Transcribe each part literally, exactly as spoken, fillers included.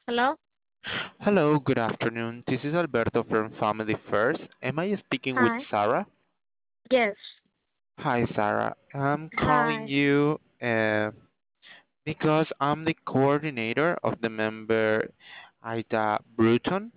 Hello? Hello, good afternoon. This is Alberto from Family First. Am I speaking with Hi. Sarah? Yes. Hi, Sarah. I'm calling Hi. you uh, because I'm the coordinator of the member Ida Bruton.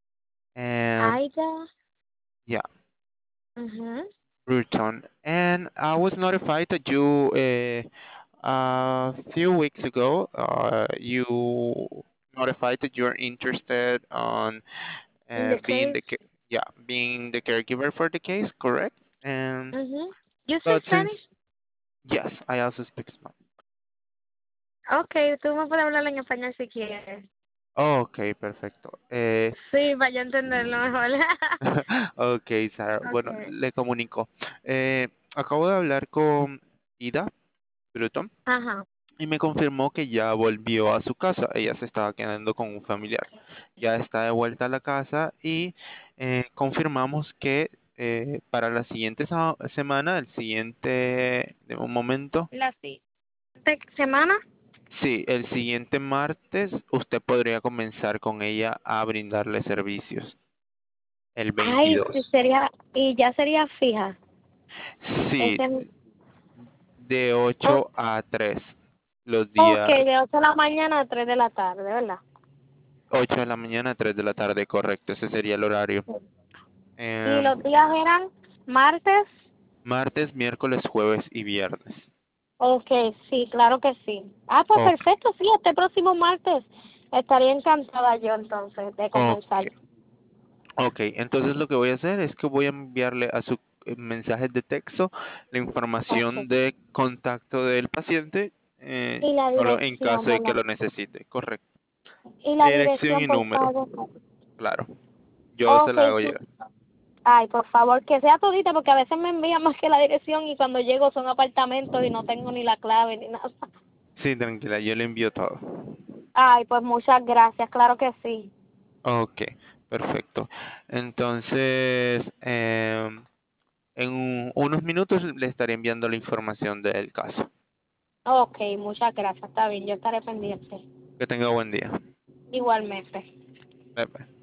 And Ida. yeah, Mhm. Bruton. And I was notified that you, uh, a few weeks ago, uh, you notified that you're interested on In uh, the being case. the ca- yeah being the caregiver for the case, correct? And Mhm. You speak but Spanish? since yes, I also speak Spanish. Okay, tú me puedes hablar en español si quieres. Oh, ok, perfecto. Eh, Sí, para yo entenderlo mejor. ok, Sara. Bueno, Okay. le comunico. Eh, acabo de hablar con Ida Bruton Ajá. y me confirmó que ya volvió a su casa. Ella se estaba quedando con un familiar. Ya está de vuelta a la casa y eh, confirmamos que eh, para la siguiente sa- semana, el siguiente, de un momento, La siguiente semana. sí, el siguiente martes usted podría comenzar con ella a brindarle servicios. El Ay, sí veintidós. sería, y ya sería fija. Sí, Ese, de o- ocho a tres los ok, días, de ocho de la mañana a tres de la tarde, ¿verdad? ocho de la mañana a tres de la tarde, correcto, ese sería el horario. Y Em, los días eran martes. martes, miércoles, jueves y viernes. Ok, sí, claro que sí. Ah, pues Ok, perfecto, sí, este próximo martes estaría encantada yo entonces de ok, comenzar. ok. Entonces lo que voy a hacer es que voy a enviarle a su eh, mensaje de texto la información Ok. de contacto del paciente, eh, Y la solo en dirección, caso de que ¿verdad? lo necesite, correcto. Y la Dirección dirección, y por número, favor. claro. Yo se Ok, la hago sí. llegar. Ay, por favor, que sea todita, porque a veces me envían más que la dirección y cuando llego son apartamentos y no tengo ni la clave ni nada. Sí, tranquila, yo le envío todo. Ay, pues muchas gracias, claro que sí. Ok, perfecto. Entonces, em, en un- unos minutos le estaré enviando la información del caso. Ok, muchas gracias, está bien, yo estaré pendiente. Que tenga buen día. Igualmente. Bye, bye.